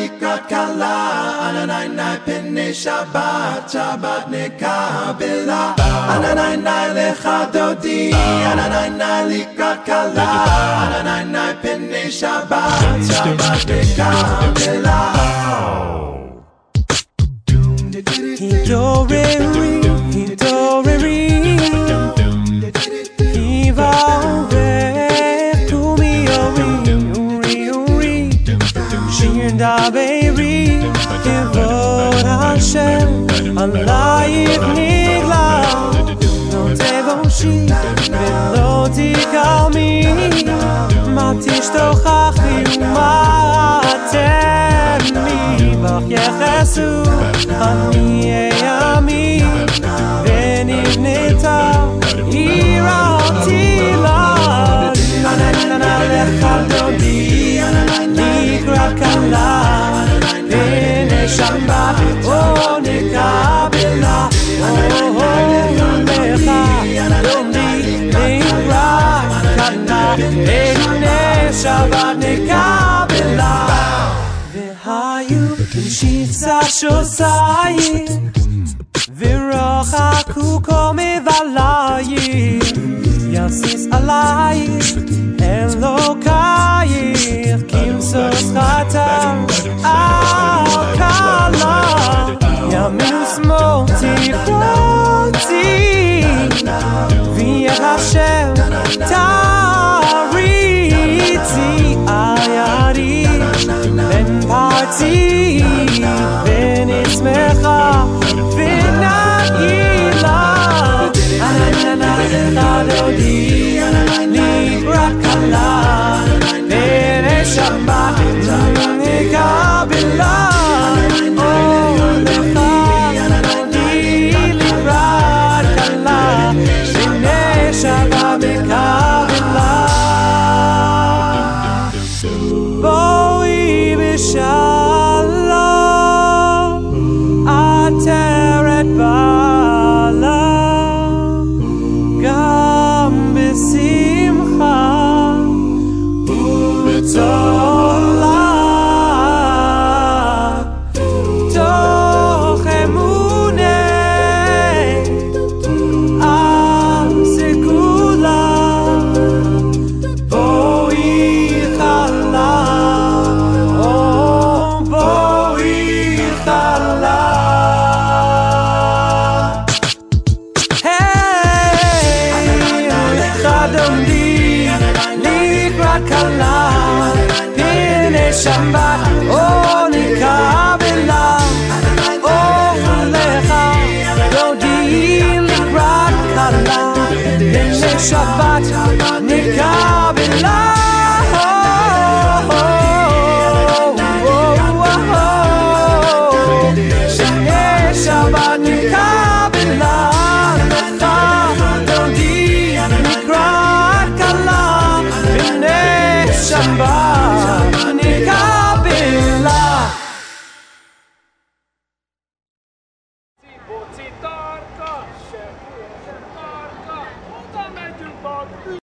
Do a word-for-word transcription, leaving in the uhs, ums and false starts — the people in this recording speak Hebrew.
לקראת כלה, ענני פני שבת, שבת נקבלה. ענני לך דודי, ענני לקראת כלה, ענני פני שבת, שבת נקבלה. Hidoreri, hidoreri, hivarech tumiori, uri uri, shir daberi, kivod Hashem, alayich nigla, no tevoshi, velo tikalmi, ma tishtochachi u'ma atemi, bach yechesu. אני אעמי ונבנתה עיר עתילה. עננה לך דודי לקראת כלה, הנה שבת או נקבלה. לך דודי לקראת כלה, הנה שבת נקבלה. והיו שיצה שוסיים ורחקו כה מבלייך, יסיס עלייך אלוקייך כמסוס חתר על כלה. ימין ושמאל תפרותי ויהיה השם תריצי על ידי בין פרצי ונשמחה ונעילה. עננה לך דודי לקראת כלה, הנה שבת נקבלה. לך דודי לקראת כלה, הנה שבת נקבלה. בואי בשלום עטרת בעלה, גם בשמחה ובצהלה, תוך אמונה על סגולה. בואי חלה, כלה, הנה שבת או נקבלה. אור לך דודי לקראת כלה, הנה שבת נקבלה. הנה שבת נקבלה. לך דודי לקראת כלה, Shabbat.